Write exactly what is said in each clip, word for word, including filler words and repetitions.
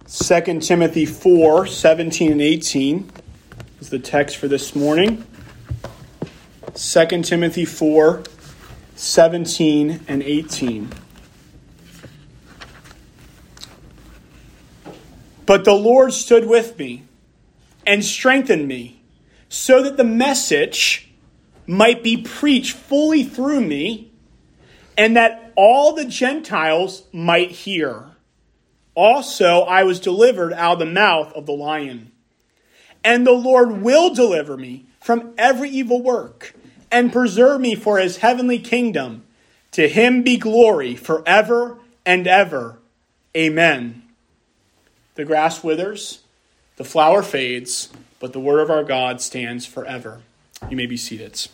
Second Timothy four, seventeen and eighteen is the text for this morning. Second Timothy four, seventeen and eighteen. But the Lord stood with me and strengthened me, so that the message might be preached fully through me, and that all the Gentiles might hear. Also, I was delivered out of the mouth of the lion. And the Lord will deliver me from every evil work and preserve me for his heavenly kingdom. To him be glory forever and ever. Amen. The grass withers, the flower fades, but the word of our God stands forever. You may be seated.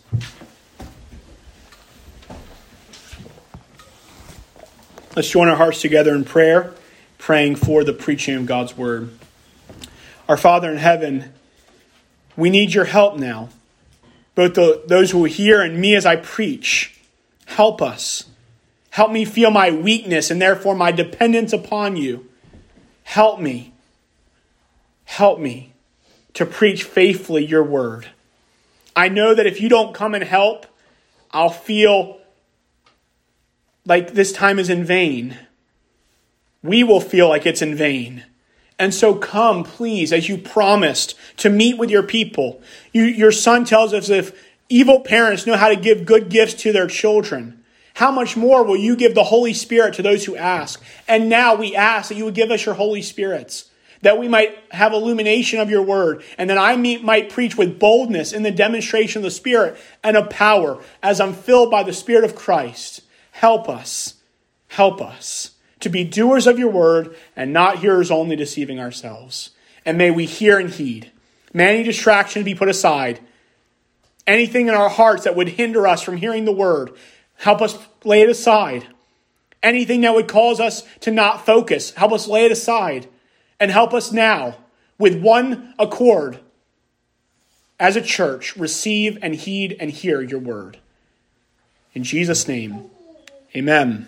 Let's join our hearts together in prayer, praying for the preaching of God's word. Our Father in heaven, we need your help now. Both the, those who hear and me as I preach. Help us. Help me feel my weakness and therefore my dependence upon you. Help me. Help me to preach faithfully your word. I know that if you don't come and help, I'll feel like this time is in vain. We will feel like it's in vain. And so come, please, as you promised, to meet with your people. You, your son tells us if evil parents know how to give good gifts to their children, how much more will you give the Holy Spirit to those who ask? And now we ask that you would give us your Holy Spirits, that we might have illumination of your word, and that I might preach with boldness in the demonstration of the Spirit and of power as I'm filled by the Spirit of Christ. Help us. Help us to be doers of your word and not hearers only, deceiving ourselves. And may we hear and heed. May any distraction be put aside. Anything in our hearts that would hinder us from hearing the word, help us lay it aside. Anything that would cause us to not focus, help us lay it aside. And help us now, with one accord, as a church, receive and heed and hear your word. In Jesus' name, amen.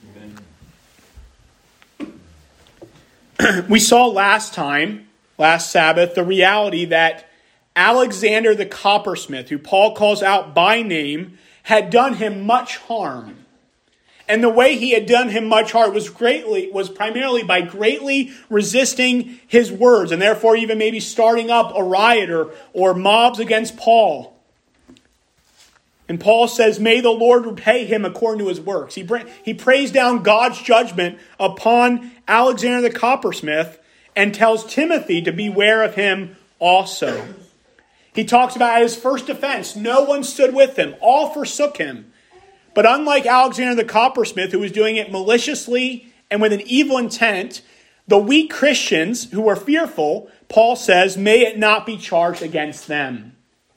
Amen. We saw last time, last Sabbath, the reality that Alexander the coppersmith, who Paul calls out by name, had done him much harm. And the way he had done him much harm was greatly was primarily by greatly resisting his words, and therefore even maybe starting up a riot or, or mobs against Paul. And Paul says, may the Lord repay him according to his works. He, he prays down God's judgment upon Alexander the coppersmith and tells Timothy to beware of him also. He talks about at his first defense, no one stood with him. All forsook him. But unlike Alexander the coppersmith, who was doing it maliciously and with an evil intent, the weak Christians who were fearful, Paul says, may it not be charged against them.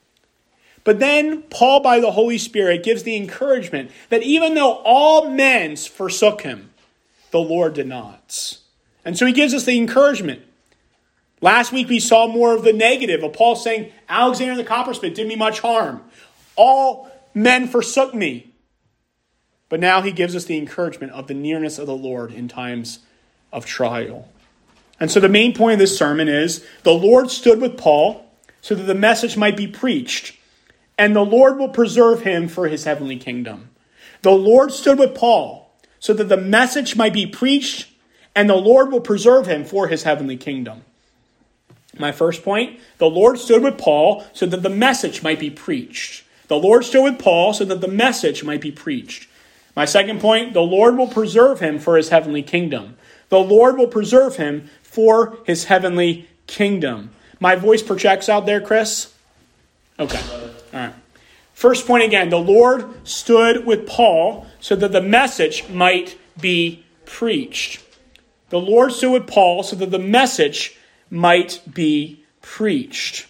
But then Paul, by the Holy Spirit, gives the encouragement that even though all men forsook him, the Lord did not. And so he gives us the encouragement. Last week we saw more of the negative of Paul saying, Alexander the coppersmith did me much harm. All men forsook me. But now he gives us the encouragement of the nearness of the Lord in times of trial. And so the main point of this sermon is the Lord stood with Paul so that the message might be preached, and the Lord will preserve him for his heavenly kingdom. The Lord stood with Paul so that the message might be preached, and the Lord will preserve him for his heavenly kingdom. My first point, the Lord stood with Paul so that the message might be preached. The Lord stood with Paul so that the message might be preached. My second point, the Lord will preserve him for his heavenly kingdom. The Lord will preserve him for his heavenly kingdom. My voice projects out there, Chris? Okay. All right. First point again, the Lord stood with Paul so that the message might be preached. The Lord stood with Paul so that the message might be preached.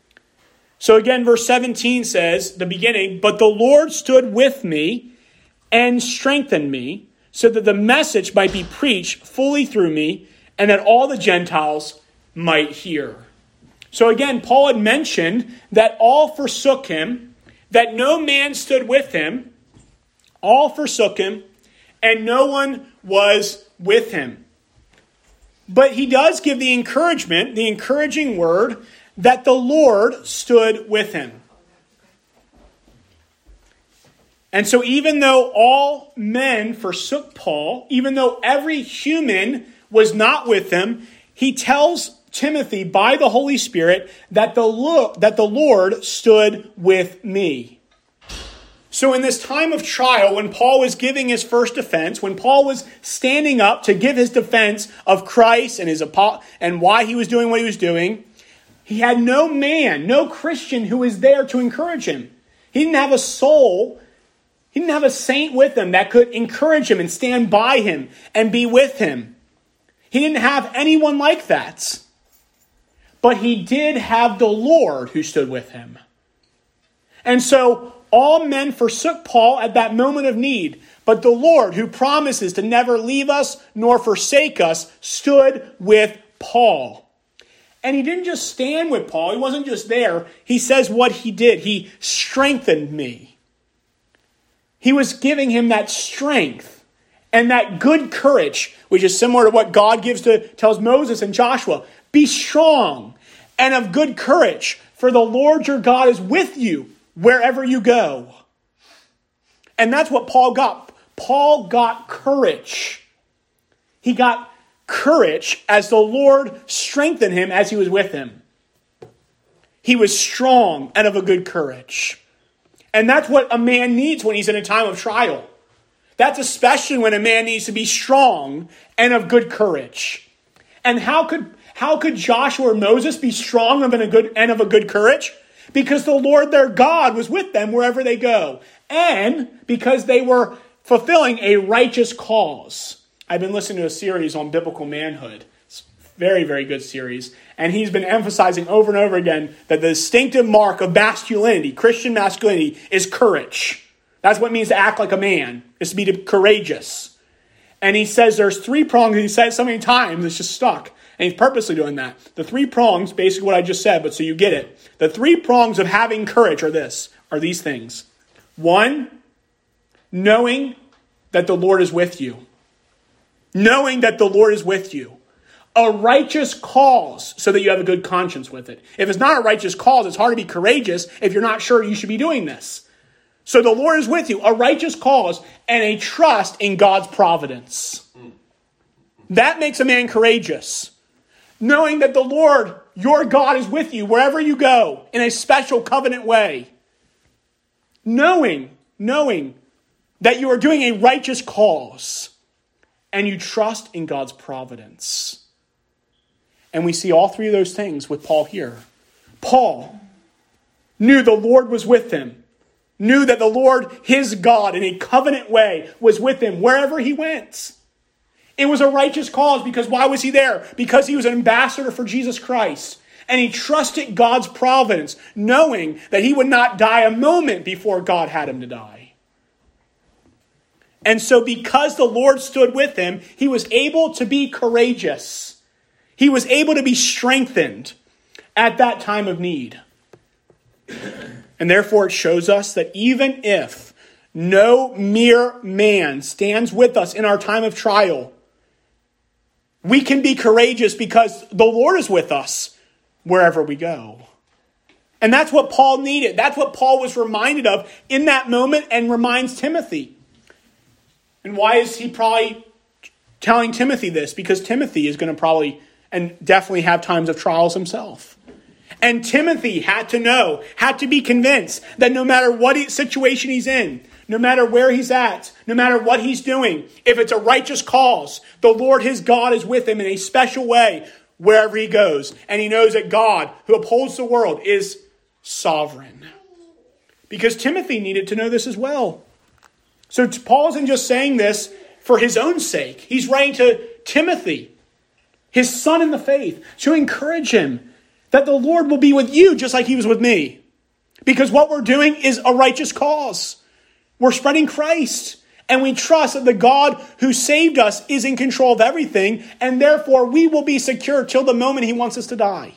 So again, verse seventeen says, the beginning, but the Lord stood with me and strengthened me, so that the message might be preached fully through me, and that all the Gentiles might hear. So again, Paul had mentioned that all forsook him, that no man stood with him, all forsook him, and no one was with him. But he does give the encouragement, the encouraging word, that the Lord stood with him. And so even though all men forsook Paul, even though every human was not with him, he tells Timothy by the Holy Spirit that the, Lo- that the Lord stood with me. So in this time of trial, when Paul was giving his first defense, when Paul was standing up to give his defense of Christ and his apo- and why he was doing what he was doing, he had no man, no Christian who was there to encourage him. He didn't have a soul. He didn't have a saint with him that could encourage him and stand by him and be with him. He didn't have anyone like that. But he did have the Lord who stood with him. And so all men forsook Paul at that moment of need, but the Lord, who promises to never leave us nor forsake us, stood with Paul. And he didn't just stand with Paul. He wasn't just there. He says what he did. He strengthened me. He was giving him that strength and that good courage, which is similar to what God gives to tells Moses and Joshua. Be strong and of good courage, for the Lord your God is with you wherever you go. And that's what Paul got. Paul got courage. He got courage as the Lord strengthened him as he was with him. He was strong and of a good courage. And that's what a man needs when he's in a time of trial. That's especially when a man needs to be strong and of good courage. And how could how could Joshua or Moses be strong and of a good and of a good courage? Because the Lord their God was with them wherever they go. And because they were fulfilling a righteous cause. I've been listening to a series on biblical manhood. It's a very, very good series. And he's been emphasizing over and over again that the distinctive mark of masculinity, Christian masculinity, is courage. That's what it means to act like a man, is to be courageous. And he says there's three prongs. He said it so many times, it's just stuck. And he's purposely doing that. The three prongs, basically what I just said, but so you get it. The three prongs of having courage are this, are these things. One, knowing that the Lord is with you. Knowing that the Lord is with you. A righteous cause, so that you have a good conscience with it. If it's not a righteous cause, it's hard to be courageous if you're not sure you should be doing this. So the Lord is with you. A righteous cause and a trust in God's providence. That makes a man courageous. Knowing that the Lord, your God, is with you wherever you go in a special covenant way. Knowing, knowing that you are doing a righteous cause and you trust in God's providence. And we see all three of those things with Paul here. Paul knew the Lord was with him. Knew that the Lord, his God, in a covenant way, was with him wherever he went. It was a righteous cause because why was he there? Because he was an ambassador for Jesus Christ. And he trusted God's providence, knowing that he would not die a moment before God had him to die. And so because the Lord stood with him, he was able to be courageous. He was able to be strengthened at that time of need. And therefore it shows us that even if no mere man stands with us in our time of trial, we can be courageous because the Lord is with us wherever we go. And that's what Paul needed. That's what Paul was reminded of in that moment and reminds Timothy. And why is he probably telling Timothy this? Because Timothy is going to probably and definitely have times of trials himself. And Timothy had to know, had to be convinced that no matter what situation he's in, no matter where he's at, no matter what he's doing, if it's a righteous cause, the Lord his God is with him in a special way wherever he goes. And he knows that God, who upholds the world, is sovereign. Because Timothy needed to know this as well. So Paul isn't just saying this for his own sake. He's writing to Timothy, his son in the faith, to encourage him that the Lord will be with you just like he was with me. Because what we're doing is a righteous cause. We're spreading Christ. And we trust that the God who saved us is in control of everything. And therefore we will be secure till the moment he wants us to die.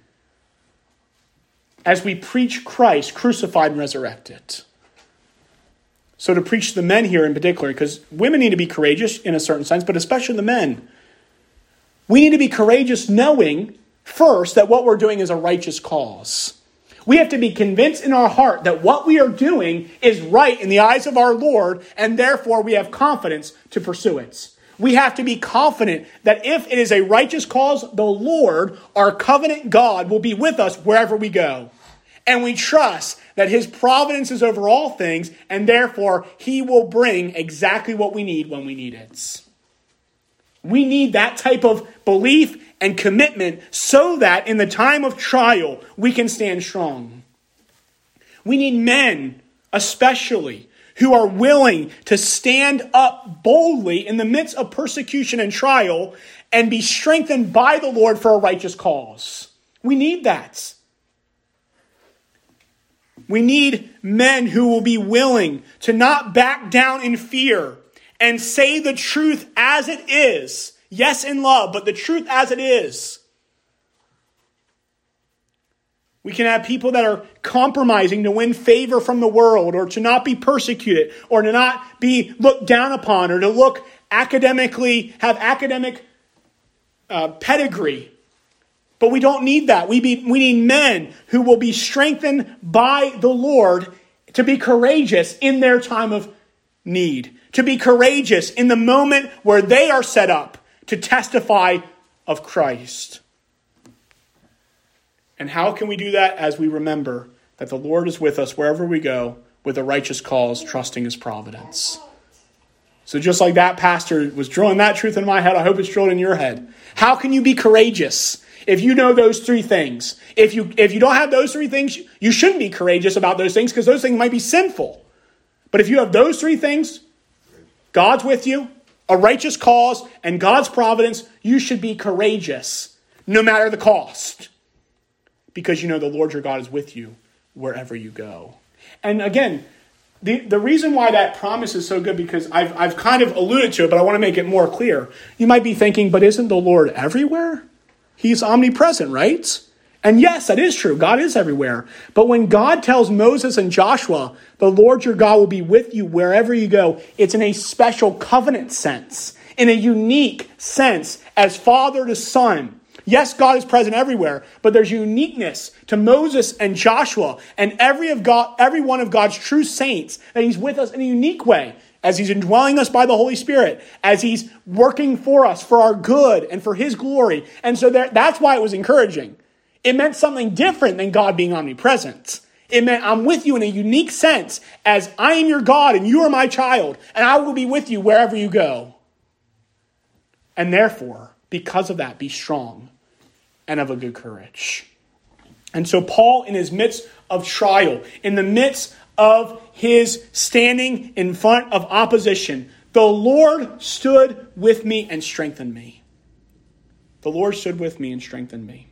As we preach Christ crucified and resurrected. So to preach to the men here in particular, because women need to be courageous in a certain sense, but especially the men. We need to be courageous knowing, first, that what we're doing is a righteous cause. We have to be convinced in our heart that what we are doing is right in the eyes of our Lord, and therefore we have confidence to pursue it. We have to be confident that if it is a righteous cause, the Lord, our covenant God, will be with us wherever we go. And we trust that his providence is over all things, and therefore he will bring exactly what we need when we need it. We need that type of belief and commitment so that in the time of trial, we can stand strong. We need men, especially, who are willing to stand up boldly in the midst of persecution and trial and be strengthened by the Lord for a righteous cause. We need that. We need men who will be willing to not back down in fear and say the truth as it is. Yes, in love, but the truth as it is. We can have people that are compromising to win favor from the world, or to not be persecuted, or to not be looked down upon, or to look academically, have academic uh, pedigree. But we don't need that. We, be, we need men who will be strengthened by the Lord to be courageous in their time of need. To be courageous in the moment where they are set up to testify of Christ. And how can we do that? As we remember that the Lord is with us wherever we go with a righteous cause, trusting his providence. So just like that pastor was drilling that truth in my head, I hope it's drilled in your head. How can you be courageous if you know those three things? If you, if you don't have those three things, you shouldn't be courageous about those things, because those things might be sinful. But if you have those three things, God's with you, a righteous cause, and God's providence, you should be courageous, no matter the cost. Because you know the Lord your God is with you wherever you go. And again, the, the reason why that promise is so good, because I've, I've kind of alluded to it, but I want to make it more clear. You might be thinking, but isn't the Lord everywhere? He's omnipresent, right? And yes, that is true. God is everywhere. But when God tells Moses and Joshua, the Lord your God will be with you wherever you go, it's in a special covenant sense, in a unique sense, as father to son. Yes, God is present everywhere, but there's uniqueness to Moses and Joshua and every of God, every one of God's true saints, that he's with us in a unique way, as he's indwelling us by the Holy Spirit, as he's working for us for our good and for his glory. And so there, that's why it was encouraging. It meant something different than God being omnipresent. It meant I'm with you in a unique sense, as I am your God and you are my child, and I will be with you wherever you go. And therefore, because of that, be strong and of a good courage. And so Paul, in his midst of trial, in the midst of his standing in front of opposition, the Lord stood with me and strengthened me. The Lord stood with me and strengthened me.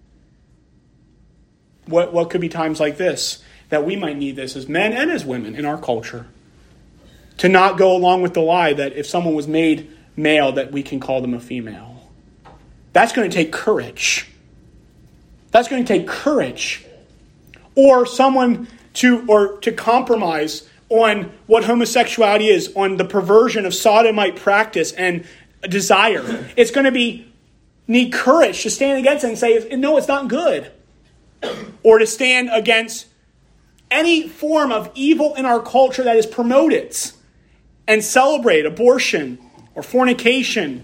What, what could be times like this that we might need this as men and as women in our culture? To not go along with the lie that if someone was made male, that we can call them a female. That's going to take courage. That's going to take courage. Or someone to, or to compromise on what homosexuality is, on the perversion of sodomite practice and desire. It's going to be need courage to stand against it and say, no, it's not good. Or to stand against any form of evil in our culture that is promoted and celebrate abortion or fornication.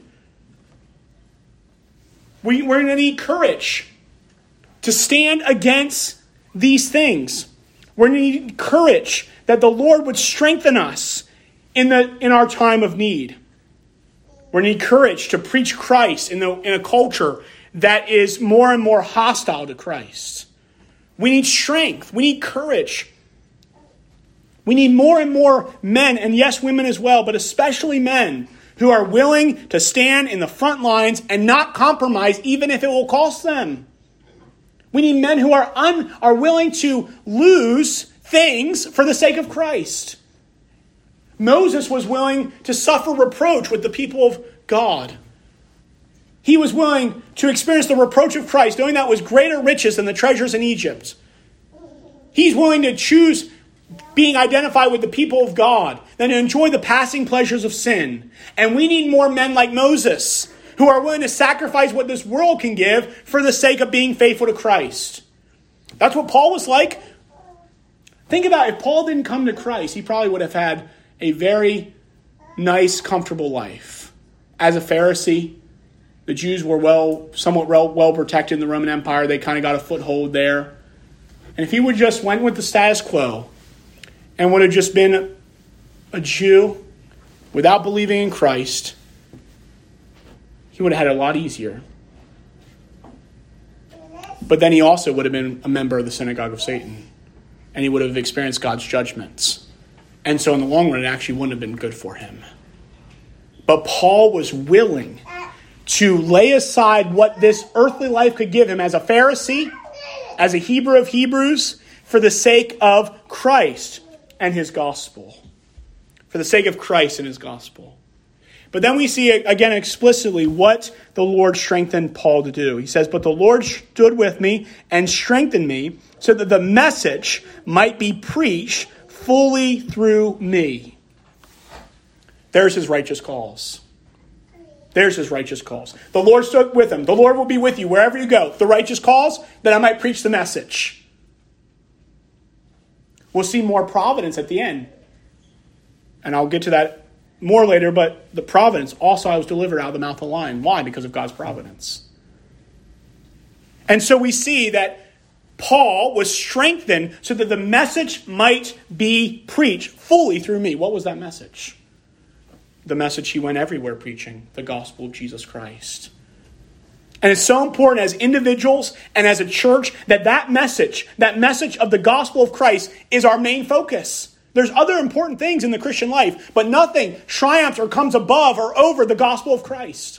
We, we're going to need courage to stand against these things. We're going to need courage that the Lord would strengthen us in the in our time of need. We're going to need courage to preach Christ in, the, in a culture that is more and more hostile to Christ. We need strength. We need courage. We need more and more men, and yes, women as well, but especially men, who are willing to stand in the front lines and not compromise, even if it will cost them. We need men who are un, are willing to lose things for the sake of Christ. Moses was willing to suffer reproach with the people of God. He was willing to experience the reproach of Christ, knowing that was greater riches than the treasures in Egypt. He's willing to choose being identified with the people of God than to enjoy the passing pleasures of sin. And we need more men like Moses, who who are willing to sacrifice what this world can give for the sake of being faithful to Christ. That's what Paul was like. Think about it. If Paul didn't come to Christ, he probably would have had a very nice, comfortable life. As a Pharisee, the Jews were well, somewhat well, well protected in the Roman Empire. They kind of got a foothold there. And if he would just went with the status quo and would have just been a Jew without believing in Christ, he would have had it a lot easier. But then he also would have been a member of the synagogue of Satan. And he would have experienced God's judgments. And so in the long run, it actually wouldn't have been good for him. But Paul was willing to lay aside what this earthly life could give him as a Pharisee, as a Hebrew of Hebrews, for the sake of Christ and his gospel. For the sake of Christ and his gospel. But then we see again explicitly what the Lord strengthened Paul to do. He says, "But the Lord stood with me and strengthened me so that the message might be preached fully through me." There's his righteous cause. There's his righteous cause. The Lord stood with him. The Lord will be with you wherever you go. The righteous cause, that I might preach the message. We'll see more providence at the end. And I'll get to that more later, but the providence, also I was delivered out of the mouth of the lion. Why? Because of God's providence. And so we see that Paul was strengthened so that the message might be preached fully through me. What was that message? The message he went everywhere preaching, the gospel of Jesus Christ. And it's so important as individuals and as a church that that message, that message of the gospel of Christ is our main focus. There's other important things in the Christian life, but nothing triumphs or comes above or over the gospel of Christ.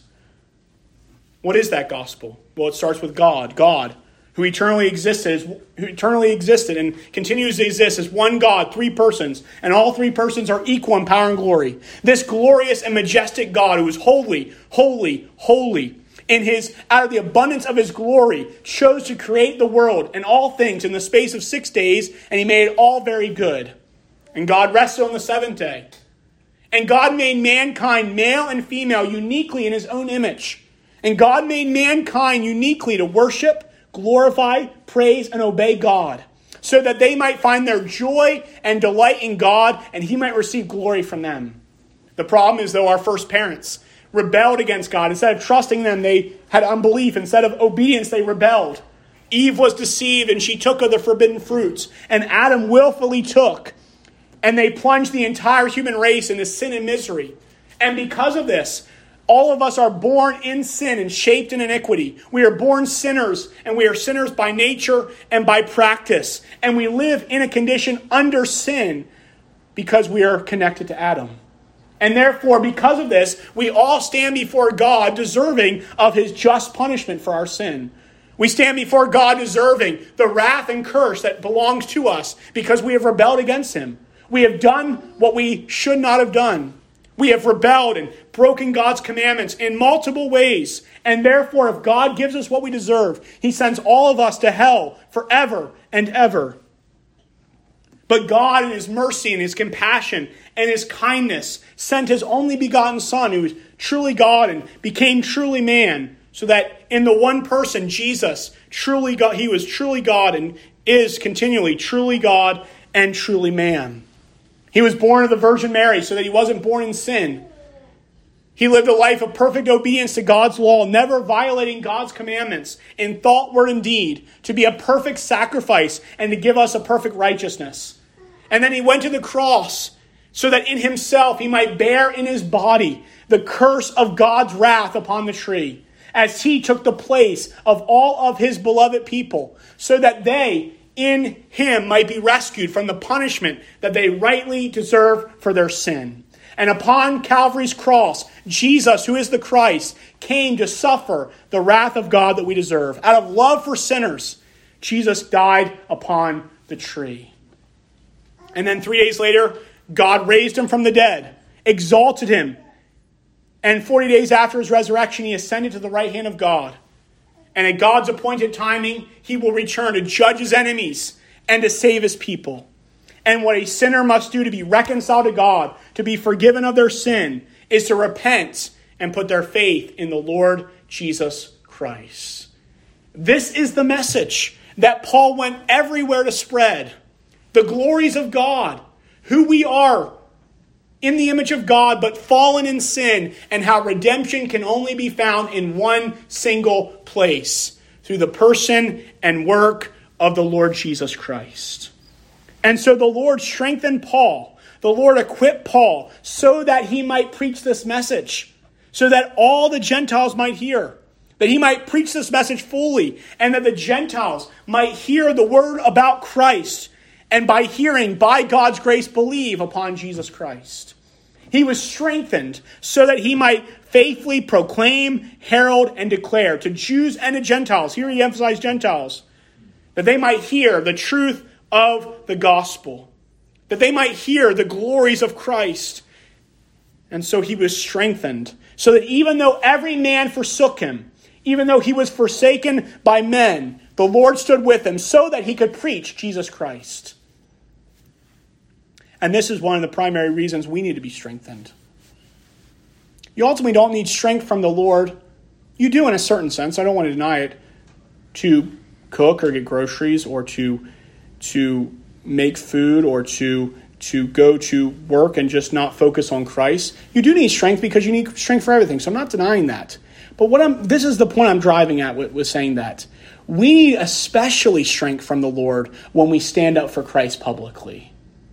What is that gospel? Well, it starts with God. God, who eternally existed, who eternally existed and continues to exist as one God, three persons, and all three persons are equal in power and glory. This glorious and majestic God who is holy, holy, holy, in his, out of the abundance of his glory, chose to create the world and all things in the space of six days, and he made it all very good. And God rested on the seventh day. And God made mankind, male and female, uniquely in his own image. And God made mankind uniquely to worship, glorify, praise, and obey God, so that they might find their joy and delight in God, and he might receive glory from them. The problem is, though, our first parents rebelled against God. Instead of trusting them, they had unbelief. Instead of obedience, they rebelled. Eve was deceived, and she took of the forbidden fruits. And Adam willfully took. And they plunged the entire human race into sin and misery. And because of this, all of us are born in sin and shaped in iniquity. We are born sinners, and we are sinners by nature and by practice. And we live in a condition under sin because we are connected to Adam. And therefore, because of this, we all stand before God deserving of his just punishment for our sin. We stand before God deserving the wrath and curse that belongs to us because we have rebelled against him. We have done what we should not have done. We have rebelled and broken God's commandments in multiple ways. And therefore, if God gives us what we deserve, he sends all of us to hell forever and ever. But God, in his mercy and his compassion and his kindness, sent his only begotten Son, who is truly God and became truly man, so that in the one person, Jesus, truly God, he was truly God and is continually truly God and truly man. He was born of the Virgin Mary so that he wasn't born in sin. He lived a life of perfect obedience to God's law, never violating God's commandments in thought, word, and deed, to be a perfect sacrifice and to give us a perfect righteousness. And then he went to the cross so that in himself he might bear in his body the curse of God's wrath upon the tree, as he took the place of all of his beloved people, so that they in him might be rescued from the punishment that they rightly deserve for their sin. And upon Calvary's cross, Jesus, who is the Christ, came to suffer the wrath of God that we deserve. Out of love for sinners, Jesus died upon the tree. And then three days later, God raised him from the dead, exalted him, and forty days after his resurrection, he ascended to the right hand of God. And at God's appointed timing, he will return to judge his enemies and to save his people. And what a sinner must do to be reconciled to God, to be forgiven of their sin, is to repent and put their faith in the Lord Jesus Christ. This is the message that Paul went everywhere to spread. The glories of God, who we are in the image of God, but fallen in sin, and how redemption can only be found in one single place, through the person and work of the Lord Jesus Christ. And so the Lord strengthened Paul. The Lord equipped Paul so that he might preach this message, so that all the Gentiles might hear, that he might preach this message fully, and that the Gentiles might hear the word about Christ, and by hearing, by God's grace, believe upon Jesus Christ. He was strengthened so that he might faithfully proclaim, herald, and declare to Jews and to Gentiles, here he emphasized Gentiles, that they might hear the truth of the gospel, that they might hear the glories of Christ. And so he was strengthened, so that even though every man forsook him, even though he was forsaken by men, the Lord stood with him so that he could preach Jesus Christ. And this is one of the primary reasons we need to be strengthened. You ultimately don't need strength from the Lord. You do in a certain sense, I don't want to deny it, to cook or get groceries or to, to make food or to, to go to work and just not focus on Christ. You do need strength because you need strength for everything, so I'm not denying that. But what I'm this is the point I'm driving at with, with saying that. We need especially strength from the Lord when we stand up for Christ publicly.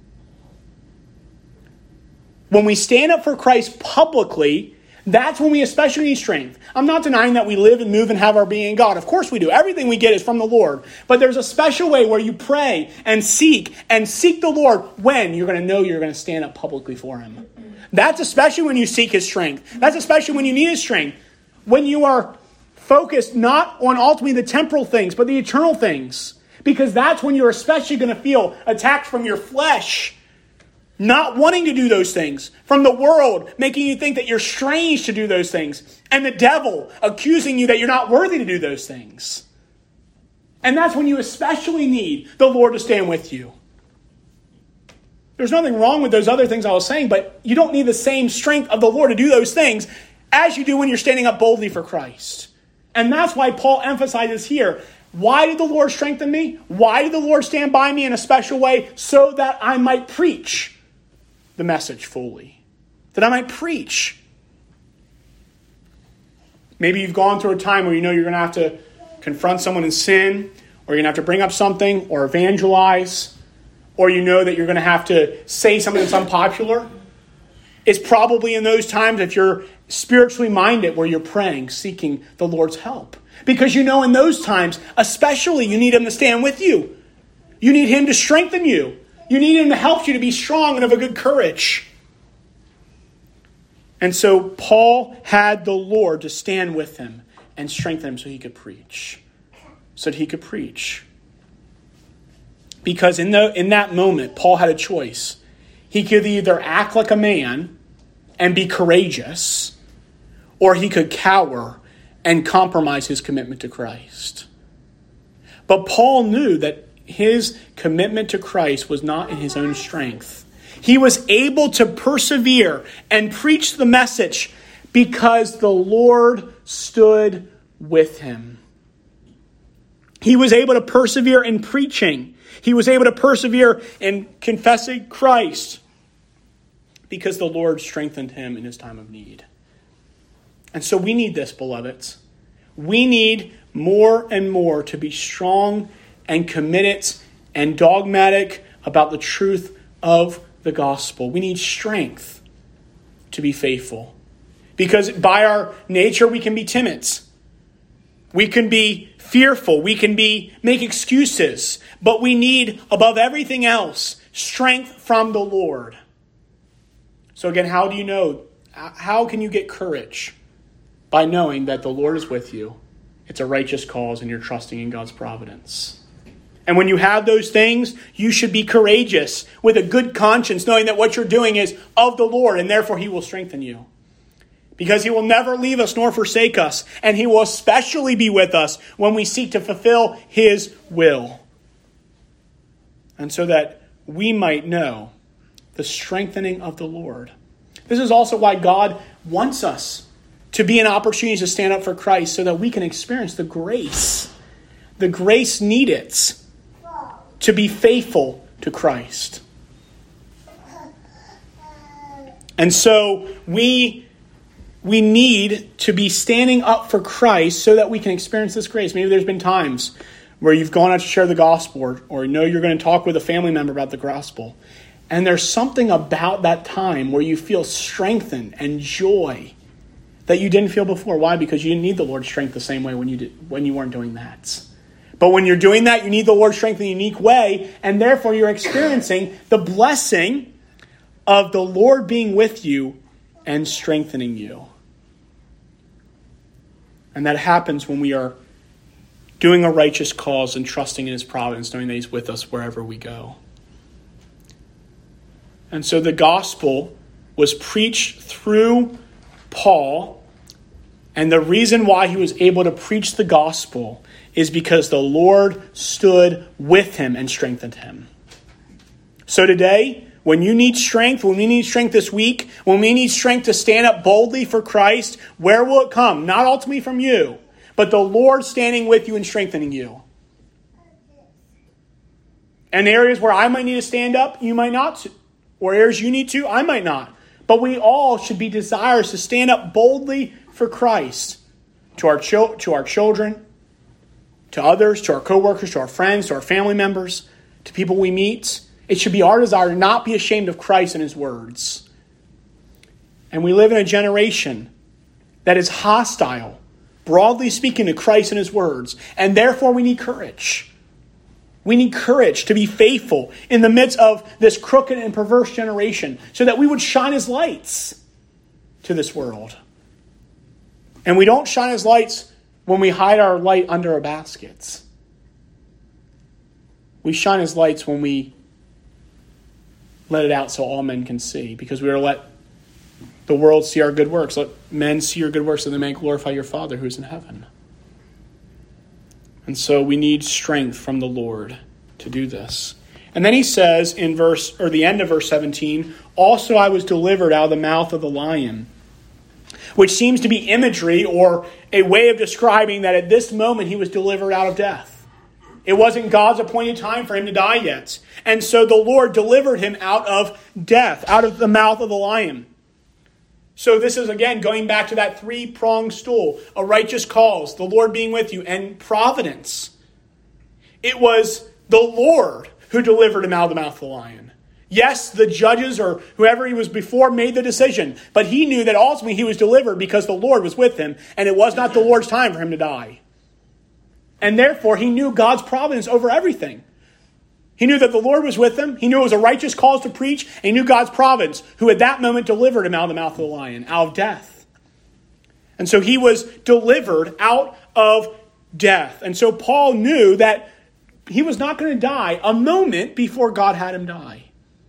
When we stand up for Christ publicly, that's when we especially need strength. I'm not denying that we live and move and have our being in God. Of course we do. Everything we get is from the Lord. But there's a special way where you pray and seek and seek the Lord when you're going to know you're going to stand up publicly for him. That's especially when you seek his strength. That's especially when you need his strength. When you are focused not on ultimately the temporal things, but the eternal things. Because that's when you're especially going to feel attacked from your flesh. Not wanting to do those things. From the world making you think that you're strange to do those things. And the devil accusing you that you're not worthy to do those things. And that's when you especially need the Lord to stand with you. There's nothing wrong with those other things I was saying, but you don't need the same strength of the Lord to do those things as you do when you're standing up boldly for Christ. And that's why Paul emphasizes here, why did the Lord strengthen me? Why did the Lord stand by me in a special way? So that I might preach the message fully. That I might preach. Maybe you've gone through a time where you know you're going to have to confront someone in sin, or you're going to have to bring up something, or evangelize, or you know that you're going to have to say something that's unpopular. It's probably in those times, if you're spiritually minded, where you're praying, seeking the Lord's help. Because you know in those times, especially, you need him to stand with you. You need him to strengthen you. You need him to help you to be strong and of a good courage. And so Paul had the Lord to stand with him and strengthen him so he could preach. So that he could preach. Because in the in that moment, Paul had a choice. He could either act like a man and be courageous, or he could cower and compromise his commitment to Christ. But Paul knew that his commitment to Christ was not in his own strength. He was able to persevere and preach the message because the Lord stood with him. He was able to persevere in preaching. He was able to persevere in confessing Christ because the Lord strengthened him in his time of need. And so we need this, beloveds. We need more and more to be strong and committed and dogmatic about the truth of the gospel. We need strength to be faithful. Because by our nature, we can be timid. We can be fearful. We can be make excuses. But we need, above everything else, strength from the Lord. So again, how do you know? How can you get courage? By knowing that the Lord is with you. It's a righteous cause and you're trusting in God's providence. And when you have those things, you should be courageous with a good conscience, knowing that what you're doing is of the Lord, and therefore he will strengthen you. Because he will never leave us nor forsake us, and he will especially be with us when we seek to fulfill his will. And so that we might know the strengthening of the Lord. This is also why God wants us to be an opportunity to stand up for Christ so that we can experience the grace, the grace needed to be faithful to Christ. And so we, we need to be standing up for Christ so that we can experience this grace. Maybe there's been times where you've gone out to share the gospel, or, or you know you're going to talk with a family member about the gospel. And there's something about that time where you feel strengthened and joy that you didn't feel before. Why? Because you didn't need the Lord's strength the same way when you did, when you weren't doing that. But when you're doing that, you need the Lord's strength in a unique way, and therefore you're experiencing the blessing of the Lord being with you and strengthening you. And that happens when we are doing a righteous cause and trusting in his providence, knowing that he's with us wherever we go. And so the gospel was preached through Paul, and the reason why he was able to preach the gospel is because the Lord stood with him and strengthened him. So today, when you need strength, when we need strength this week, when we need strength to stand up boldly for Christ, where will it come? Not ultimately from you, but the Lord standing with you and strengthening you. And areas where I might need to stand up, you might not. Or areas you need to, I might not. But we all should be desirous to stand up boldly for Christ. To our, chil- to our children, to others, to our coworkers, to our friends, to our family members, to people we meet. It should be our desire to not be ashamed of Christ and his words. And we live in a generation that is hostile, broadly speaking, to Christ and his words. And therefore we need courage. We need courage to be faithful in the midst of this crooked and perverse generation so that we would shine as lights to this world. And we don't shine as lights when we hide our light under our baskets. We shine as lights when we let it out so all men can see, because we are to let the world see our good works. Let men see your good works so they may glorify your Father who is in heaven. And so we need strength from the Lord to do this. And then he says in verse, or the end of verse seventeen, also I was delivered out of the mouth of the lion, which seems to be imagery or a way of describing that at this moment he was delivered out of death. It wasn't God's appointed time for him to die yet. And so the Lord delivered him out of death, out of the mouth of the lion. So this is, again, going back to that three-pronged stool. A righteous cause, the Lord being with you, and providence. It was the Lord who delivered him out of the mouth of the lion. Yes, the judges or whoever he was before made the decision. But he knew that ultimately he was delivered because the Lord was with him. And it was not the Lord's time for him to die. And therefore, he knew God's providence over everything. He knew that the Lord was with him. He knew it was a righteous cause to preach. And he knew God's providence, who at that moment delivered him out of the mouth of the lion, out of death. And so he was delivered out of death. And so Paul knew that he was not going to die a moment before God had him die.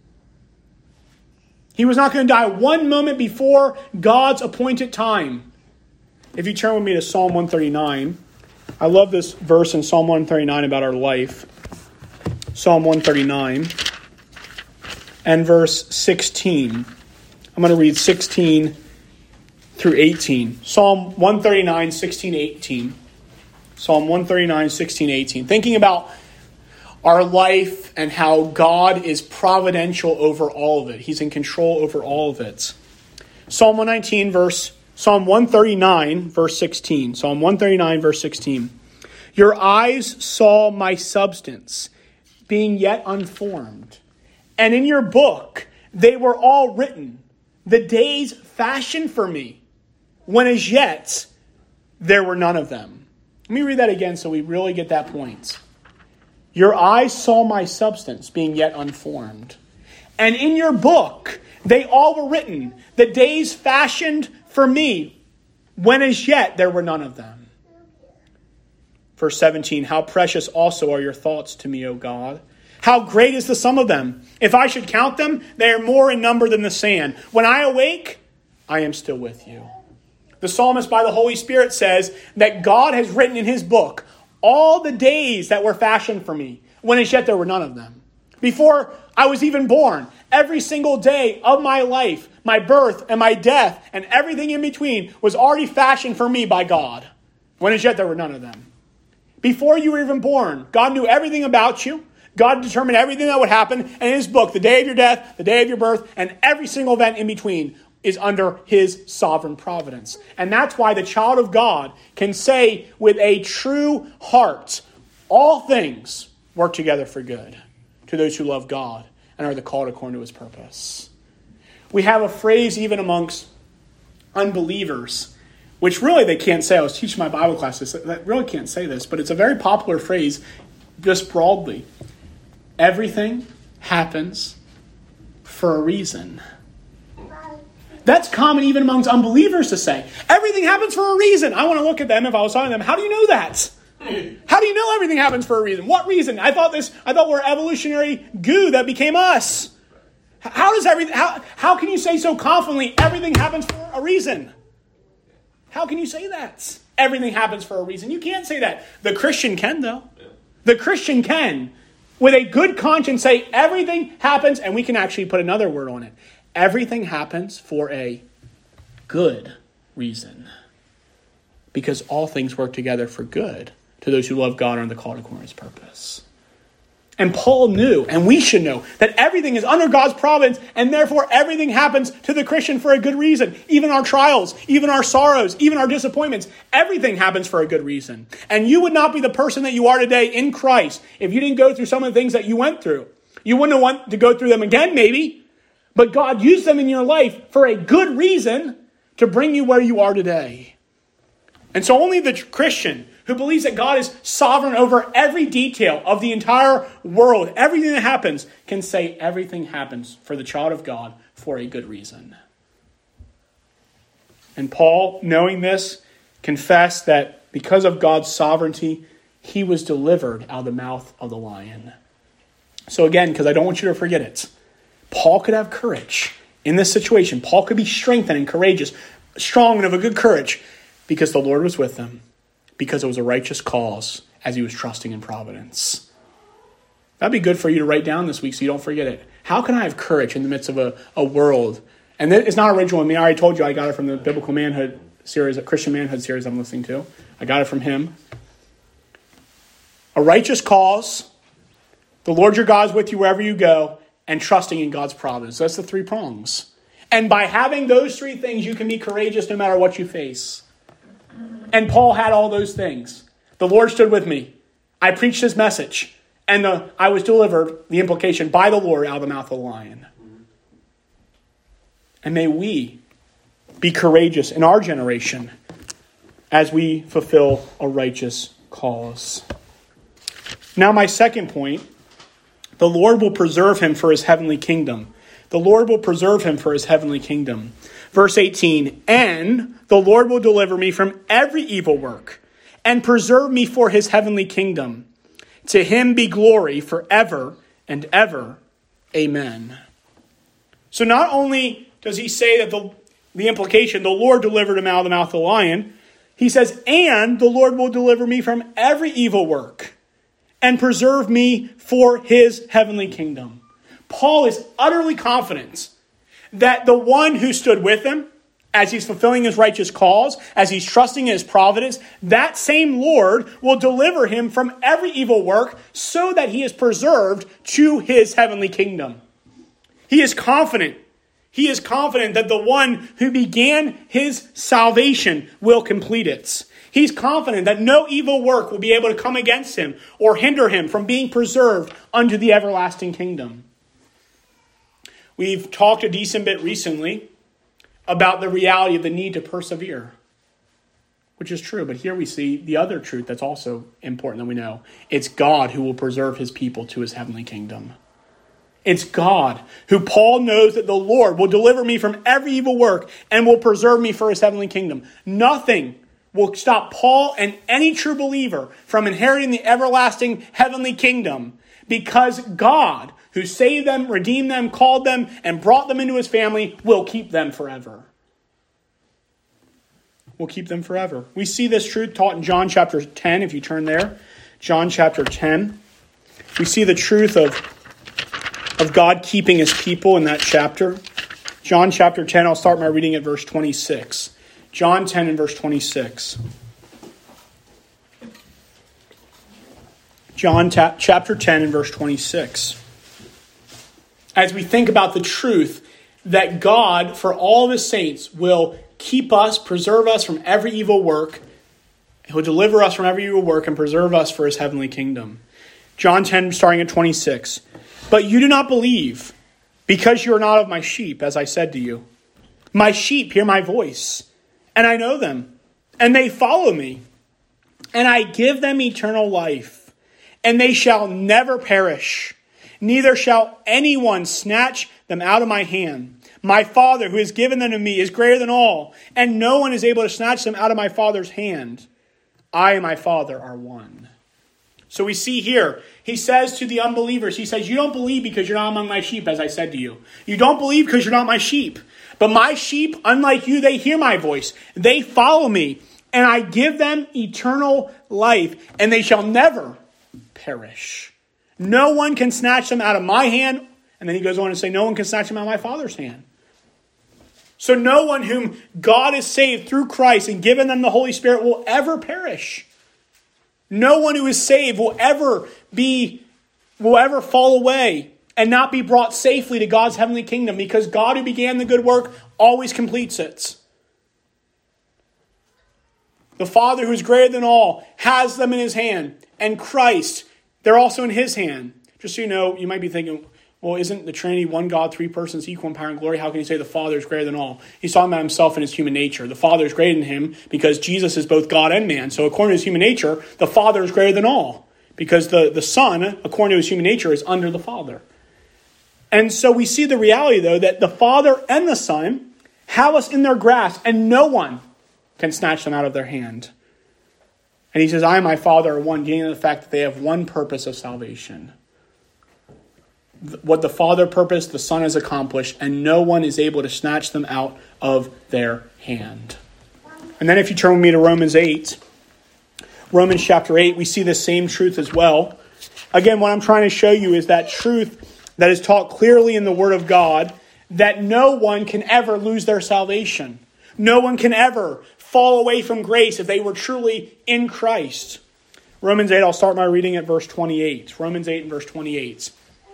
He was not going to die one moment before God's appointed time. If you turn with me to Psalm one thirty-nine, I love this verse in Psalm one thirty-nine about our life. Psalm one thirty-nine and verse sixteen. I'm going to read sixteen through eighteen. Psalm one thirty-nine, sixteen, eighteen. Psalm one thirty-nine, sixteen, eighteen. Thinking about our life and how God is providential over all of it. He's in control over all of it. Psalm one nineteen, verse, Psalm one thirty-nine, verse sixteen. Psalm one thirty-nine, verse sixteen. Your eyes saw my substance, being yet unformed. And in your book, they were all written, the days fashioned for me, when as yet there were none of them. Let me read that again so we really get that point. Your eyes saw my substance, being yet unformed. And in your book, they all were written, the days fashioned for me, when as yet there were none of them. Verse seventeen, how precious also are your thoughts to me, O God. How great is the sum of them. If I should count them, they are more in number than the sand. When I awake, I am still with you. The psalmist by the Holy Spirit says that God has written in his book all the days that were fashioned for me, when as yet there were none of them. Before I was even born, every single day of my life, my birth and my death and everything in between was already fashioned for me by God, when as yet there were none of them. Before you were even born, God knew everything about you. God determined everything that would happen. And in his book, the day of your death, the day of your birth, and every single event in between is under his sovereign providence. And that's why the child of God can say with a true heart, all things work together for good to those who love God and are the called according to his purpose. We have a phrase even amongst unbelievers, which really they can't say. I was teaching my Bible classes that really can't say this, but it's a very popular phrase just broadly. Everything happens for a reason. That's common even amongst unbelievers to say. Everything happens for a reason. I want to look at them if I was talking to them. How do you know that? How do you know everything happens for a reason? What reason? I thought this. I thought we're evolutionary goo that became us. How does everything? How how can you say so confidently everything happens for a reason? How can you say that? Everything happens for a reason. You can't say that. The Christian can, though. The Christian can, with a good conscience, say everything happens, and we can actually put another word on it. Everything happens for a good reason. Because all things work together for good to those who love God and are the called according to his purpose. And Paul knew, and we should know, that everything is under God's providence, and therefore everything happens to the Christian for a good reason. Even our trials, even our sorrows, even our disappointments, everything happens for a good reason. And you would not be the person that you are today in Christ if you didn't go through some of the things that you went through. You wouldn't want to go through them again, maybe, but God used them in your life for a good reason to bring you where you are today. And so only the Christian who believes that God is sovereign over every detail of the entire world, everything that happens, can say everything happens for the child of God for a good reason. And Paul, knowing this, confessed that because of God's sovereignty, he was delivered out of the mouth of the lion. So again, because I don't want you to forget it, Paul could have courage in this situation. Paul could be strengthened and courageous, strong and of a good courage, because the Lord was with him. Because it was a righteous cause as he was trusting in providence. That'd be good for you to write down this week so you don't forget it. How can I have courage in the midst of a, a world? And it's not original with me. I already told you I got it from the Biblical Manhood series, a Christian Manhood series I'm listening to. I got it from him. A righteous cause, the Lord your God is with you wherever you go, and trusting in God's providence. That's the three prongs. And by having those three things, you can be courageous no matter what you face. And Paul had all those things. The Lord stood with me. I preached his message. And the, I was delivered, the implication, by the Lord out of the mouth of the lion. And may we be courageous in our generation as we fulfill a righteous cause. Now my second point, the Lord will preserve him for his heavenly kingdom. The Lord will preserve him for his heavenly kingdom. Verse eighteen, and the Lord will deliver me from every evil work and preserve me for his heavenly kingdom. To him be glory forever and ever. Amen. So not only does he say that the, the implication, the Lord delivered him out of the mouth of the lion, he says, and the Lord will deliver me from every evil work and preserve me for his heavenly kingdom. Paul is utterly confident that the one who stood with him as he's fulfilling his righteous cause, as he's trusting in his providence, that same Lord will deliver him from every evil work so that he is preserved to his heavenly kingdom. He is confident. He is confident that the one who began his salvation will complete it. He's confident that no evil work will be able to come against him or hinder him from being preserved unto the everlasting kingdom. We've talked a decent bit recently about the reality of the need to persevere, which is true. But here we see the other truth that's also important that we know. It's God who will preserve his people to his heavenly kingdom. It's God who Paul knows that the Lord will deliver me from every evil work and will preserve me for his heavenly kingdom. Nothing will stop Paul and any true believer from inheriting the everlasting heavenly kingdom, because God, who saved them, redeemed them, called them, and brought them into his family, will keep them forever. Will keep them forever. We see this truth taught in John chapter ten, if you turn there. John chapter ten. We see the truth of of God keeping his people in that chapter. John chapter ten, I'll start my reading at verse twenty-six. John ten and verse twenty-six. John ta- chapter ten and verse twenty-six. As we think about the truth that God, for all of his saints, will keep us, preserve us from every evil work. He'll deliver us from every evil work and preserve us for his heavenly kingdom. John ten, starting at twenty-six. But you do not believe, because you are not of my sheep, as I said to you. My sheep hear my voice, and I know them, and they follow me. And I give them eternal life, and they shall never perish. Neither shall anyone snatch them out of my hand. My Father, who has given them to me, is greater than all, and no one is able to snatch them out of my Father's hand. I and my Father are one. So we see here, he says to the unbelievers, he says, you don't believe because you're not among my sheep, as I said to you. You don't believe because you're not my sheep. But my sheep, unlike you, they hear my voice. They follow me, and I give them eternal life, and they shall never perish. No one can snatch them out of my hand. And then he goes on to say, no one can snatch them out of my Father's hand. So no one whom God has saved through Christ and given them the Holy Spirit will ever perish. No one who is saved will ever be, will ever fall away and not be brought safely to God's heavenly kingdom, because God who began the good work always completes it. The Father, who is greater than all, has them in his hand. And Christ, they're also in his hand. Just so you know, you might be thinking, well, isn't the Trinity one God, three persons, equal in power and glory? How can you say the Father is greater than all? He's talking about himself and his human nature. The Father is greater than him because Jesus is both God and man. So according to his human nature, the Father is greater than all, because the, the Son, according to his human nature, is under the Father. And so we see the reality, though, that the Father and the Son have us in their grasp, and no one can snatch them out of their hand. And he says, I and my Father are one, getting to the fact that they have one purpose of salvation. What the Father purposed, the Son has accomplished, and no one is able to snatch them out of their hand. And then if you turn with me to Romans eight, Romans chapter eight, we see the same truth as well. Again, what I'm trying to show you is that truth that is taught clearly in the Word of God, that no one can ever lose their salvation. No one can ever fall away from grace if they were truly in Christ. Romans eight, I'll start my reading at verse twenty-eight. Romans eight and verse twenty-eight.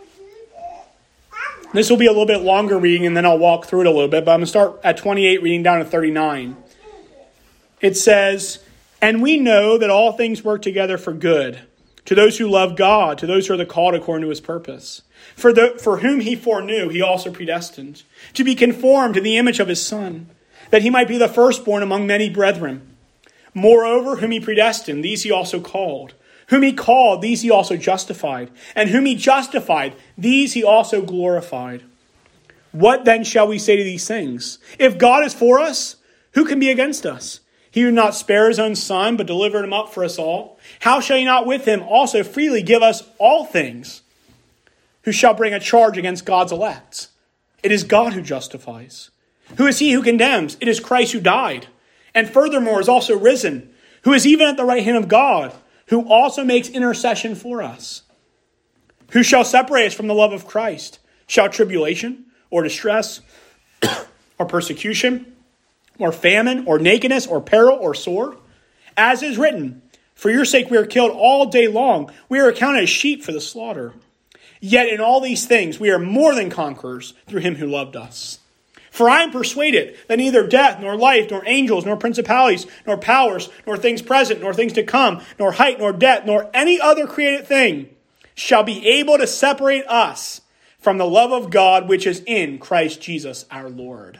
This will be a little bit longer reading, and then I'll walk through it a little bit. But I'm going to start at twenty-eight, reading down to thirty-nine. It says, and we know that all things work together for good, to those who love God, to those who are the called according to his purpose. For, the, for whom he foreknew, he also predestined, to be conformed to the image of his Son, that he might be the firstborn among many brethren. Moreover, whom he predestined, these he also called. Whom he called, these he also justified. And whom he justified, these he also glorified. What then shall we say to these things? If God is for us, who can be against us? He who did not spare his own Son, but delivered him up for us all, how shall he not with him also freely give us all things? Who shall bring a charge against God's elect? It is God who justifies. Who is he who condemns? It is Christ who died, and furthermore is also risen, who is even at the right hand of God, who also makes intercession for us. Who shall separate us from the love of Christ? Shall tribulation, or distress, or persecution, or famine, or nakedness, or peril, or sword? As is written, for your sake we are killed all day long. We are accounted as sheep for the slaughter. Yet in all these things we are more than conquerors through him who loved us. For I am persuaded that neither death, nor life, nor angels, nor principalities, nor powers, nor things present, nor things to come, nor height, nor depth, nor any other created thing shall be able to separate us from the love of God which is in Christ Jesus our Lord.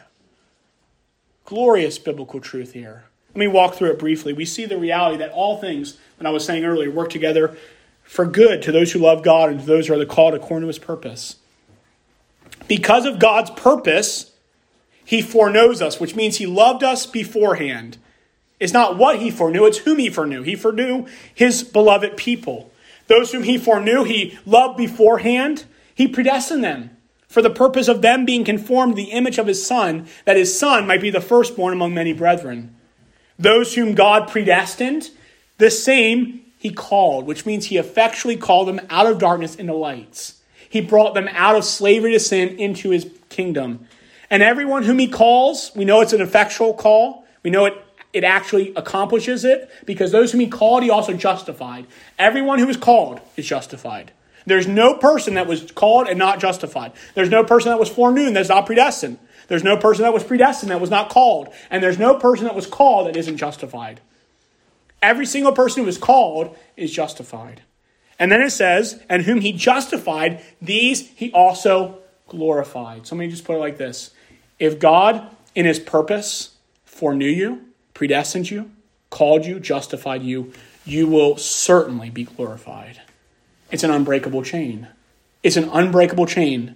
Glorious biblical truth here. Let me walk through it briefly. We see the reality that all things, when I was saying earlier, work together for good to those who love God and to those who are called according to his purpose. Because of God's purpose, he foreknows us, which means he loved us beforehand. It's not what he foreknew, it's whom he foreknew. He foreknew his beloved people. Those whom he foreknew, he loved beforehand. He predestined them for the purpose of them being conformed to the image of his Son, that his Son might be the firstborn among many brethren. Those whom God predestined, the same he called, which means he effectually called them out of darkness into lights. He he brought them out of slavery to sin into his kingdom. And everyone whom he calls, we know it's an effectual call. We know it, it actually accomplishes it, because those whom he called, he also justified. Everyone who was called is justified. There's no person that was called and not justified. There's no person that was foreknown that's not predestined. There's no person that was predestined that was not called. And there's no person that was called that isn't justified. Every single person who was called is justified. And then it says, and whom he justified, these he also glorified. So let me just put it like this. If God, in his purpose, foreknew you, predestined you, called you, justified you, you will certainly be glorified. It's an unbreakable chain. It's an unbreakable chain.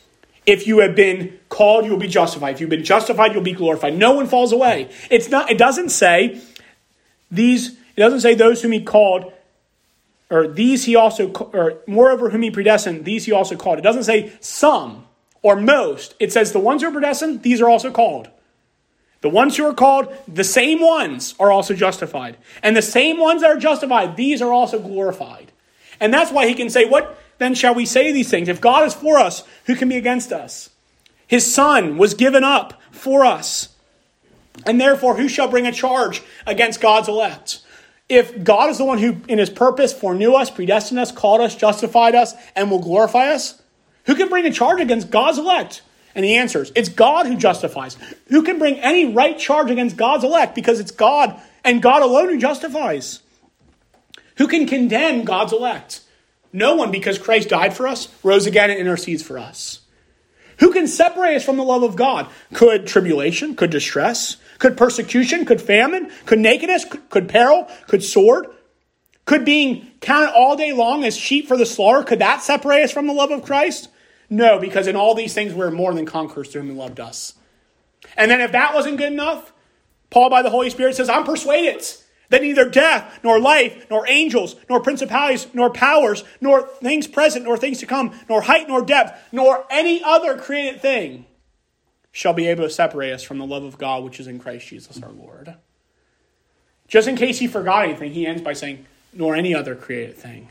If you have been called, you will be justified. If you've been justified, you'll be glorified. No one falls away. It's not. It doesn't say these. It doesn't say those whom he called, or these he also, or moreover whom he predestined, these he also called. It doesn't say some or most. It says the ones who are predestined, these are also called. The ones who are called, the same ones are also justified. And the same ones that are justified, these are also glorified. And that's why he can say, what then shall we say these things? If God is for us, who can be against us? His son was given up for us. And therefore, who shall bring a charge against God's elect? If God is the one who, in his purpose, foreknew us, predestined us, called us, justified us, and will glorify us, who can bring a charge against God's elect? And he answers, it's God who justifies. Who can bring any right charge against God's elect? Because it's God and God alone who justifies. Who can condemn God's elect? No one, because Christ died for us, rose again, and intercedes for us. Who can separate us from the love of God? Could tribulation, could distress, could persecution, could famine, could nakedness, could peril, could sword? Could being counted all day long as sheep for the slaughter, could that separate us from the love of Christ? No, because in all these things we're more than conquerors to him who loved us. And then if that wasn't good enough, Paul by the Holy Spirit says, I'm persuaded that neither death, nor life, nor angels, nor principalities, nor powers, nor things present, nor things to come, nor height, nor depth, nor any other created thing shall be able to separate us from the love of God which is in Christ Jesus our Lord. Just in case he forgot anything, he ends by saying, nor any other created thing.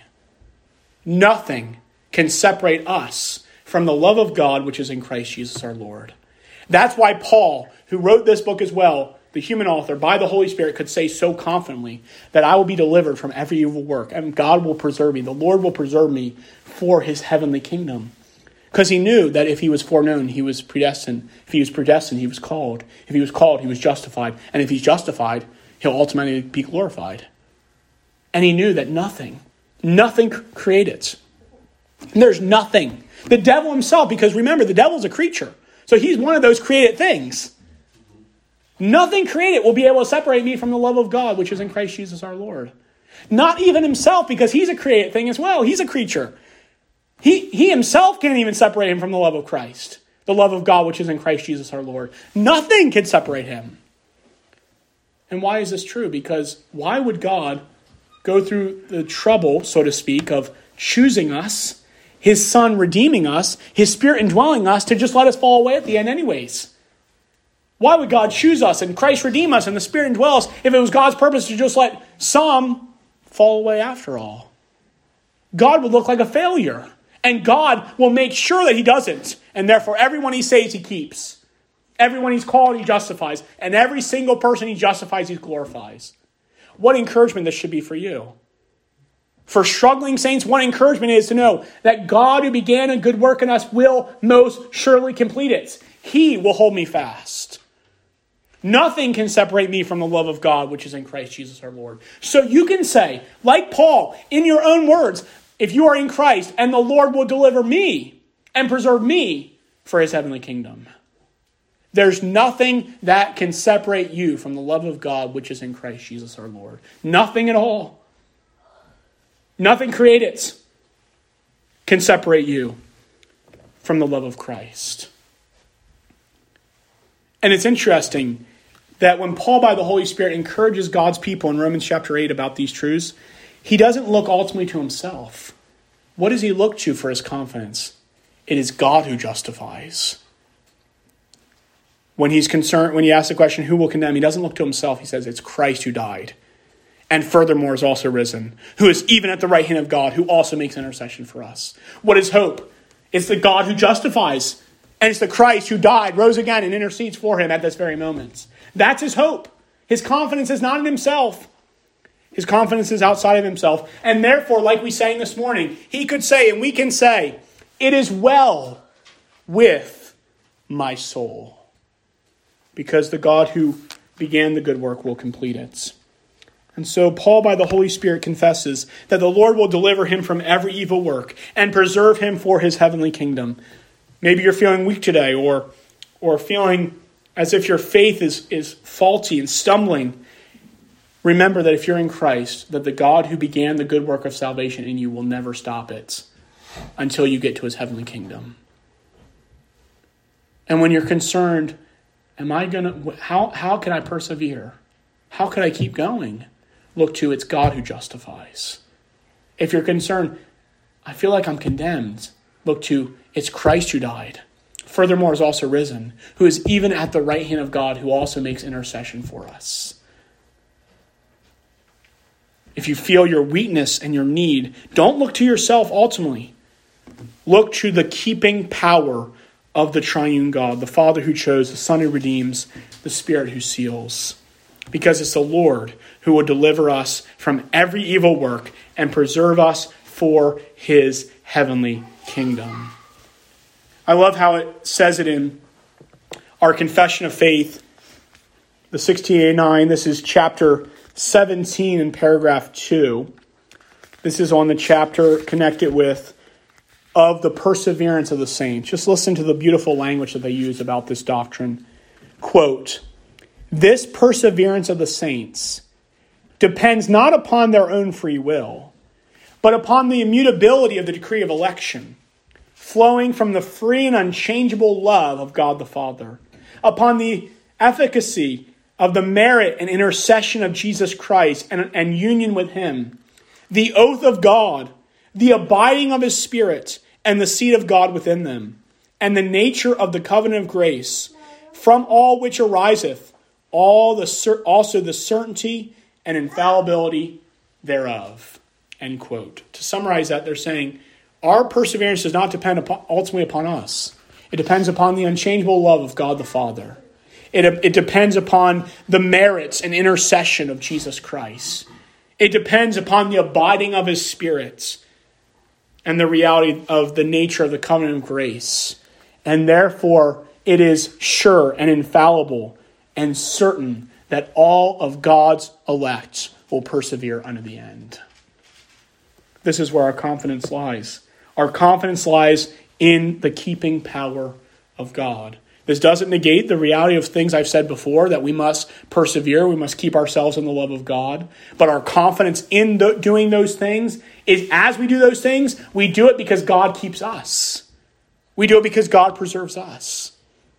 Nothing can separate us from the love of God which is in Christ Jesus our Lord. That's why Paul, who wrote this book as well, the human author, by the Holy Spirit, could say so confidently that I will be delivered from every evil work, and God will preserve me. The Lord will preserve me for his heavenly kingdom. Because he knew that if he was foreknown, he was predestined. If he was predestined, he was called. If he was called, he was justified. And if he's justified, he'll ultimately be glorified. And he knew that nothing, nothing created. And there's nothing. The devil himself, because remember, the devil's a creature. So he's one of those created things. Nothing created will be able to separate me from the love of God, which is in Christ Jesus our Lord. Not even himself, because he's a created thing as well. He's a creature. He, he himself can't even separate him from the love of Christ, the love of God, which is in Christ Jesus our Lord. Nothing can separate him. And why is this true? Because why would God go through the trouble, so to speak, of choosing us, his son redeeming us, his spirit indwelling us, to just let us fall away at the end anyways? Why would God choose us and Christ redeem us and the Spirit indwell us if it was God's purpose to just let some fall away after all? God would look like a failure. And God will make sure that he doesn't. And therefore, everyone he saves, he keeps. Everyone he's called, he justifies. And every single person he justifies, he glorifies. What encouragement this should be for you. For struggling saints, what encouragement is to know that God who began a good work in us will most surely complete it. He will hold me fast. Nothing can separate me from the love of God, which is in Christ Jesus our Lord. So you can say, like Paul, in your own words, if you are in Christ, and the Lord will deliver me and preserve me for his heavenly kingdom. There's nothing that can separate you from the love of God, which is in Christ Jesus our Lord. Nothing at all. Nothing created can separate you from the love of Christ. And it's interesting that when Paul, by the Holy Spirit, encourages God's people in Romans chapter eight about these truths, he doesn't look ultimately to himself. What does he look to for his confidence? It is God who justifies. When he's concerned, when he asks the question, who will condemn? He doesn't look to himself. He says, it's Christ who died. And furthermore is also risen, who is even at the right hand of God, who also makes intercession for us. What is hope? It's the God who justifies. And it's the Christ who died, rose again, and intercedes for him at this very moment. That's his hope. His confidence is not in himself. His confidence is outside of himself. And therefore, like we sang this morning, he could say, and we can say, it is well with my soul. Because the God who began the good work will complete it. And so Paul, by the Holy Spirit, confesses that the Lord will deliver him from every evil work and preserve him for his heavenly kingdom. Maybe you're feeling weak today, or, or feeling as if your faith is, is faulty and stumbling. Remember that if you're in Christ, that the God who began the good work of salvation in you will never stop it until you get to his heavenly kingdom. And when you're concerned, am I gonna? How how can I persevere? How can I keep going? Look to it's God who justifies. If you're concerned, I feel like I'm condemned. Look to it's Christ who died. Furthermore, is also risen, who is even at the right hand of God, who also makes intercession for us. If you feel your weakness and your need, don't look to yourself ultimately. Look to the keeping power of the triune God, the Father who chose, the Son who redeems, the Spirit who seals. Because it's the Lord who will deliver us from every evil work and preserve us for his heavenly kingdom. I love how it says it in our Confession of Faith, the sixteen eighty-nine. This is chapter seventeen in paragraph two. This is on the chapter connected with of the perseverance of the saints. Just listen to the beautiful language that they use about this doctrine. Quote, this perseverance of the saints depends not upon their own free will, but upon the immutability of the decree of election, flowing from the free and unchangeable love of God the Father, upon the efficacy of the merit and intercession of Jesus Christ and, and union with him, the oath of God, the abiding of his Spirit, and the seed of God within them, and the nature of the covenant of grace, from all which ariseth all the also the certainty and infallibility thereof. End quote. To summarize that, they're saying, our perseverance does not depend upon, ultimately upon us. It depends upon the unchangeable love of God the Father. It, it depends upon the merits and intercession of Jesus Christ. It depends upon the abiding of his Spirit and the reality of the nature of the covenant of grace. And therefore, it is sure and infallible and certain that all of God's elect will persevere unto the end. This is where our confidence lies. Our confidence lies in the keeping power of God. This doesn't negate the reality of things I've said before, that we must persevere, we must keep ourselves in the love of God. But our confidence in the, doing those things is, as we do those things, we do it because God keeps us. We do it because God preserves us.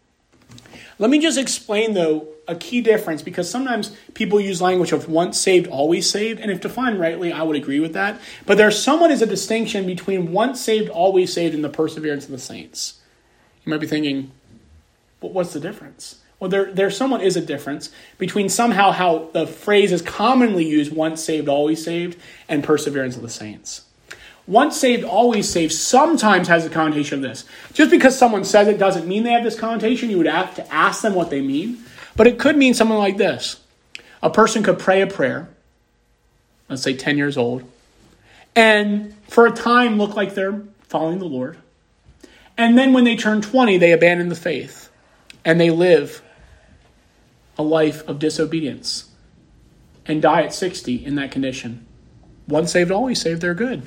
Let me just explain, though, a key difference, because sometimes people use language of once saved, always saved. And if defined rightly, I would agree with that. But there somewhat is a distinction between once saved, always saved, and the perseverance of the saints. You might be thinking, well, what's the difference? Well, there, there somewhat is a difference between somehow how the phrase is commonly used, once saved, always saved, and perseverance of the saints. Once saved, always saved sometimes has the connotation of this. Just because someone says it doesn't mean they have this connotation. You would have to ask them what they mean. But it could mean something like this. A person could pray a prayer, let's say ten years old, and for a time look like they're following the Lord. And then when they turn twenty, they abandon the faith and they live a life of disobedience and die at sixty in that condition. Once saved, always saved, they're good.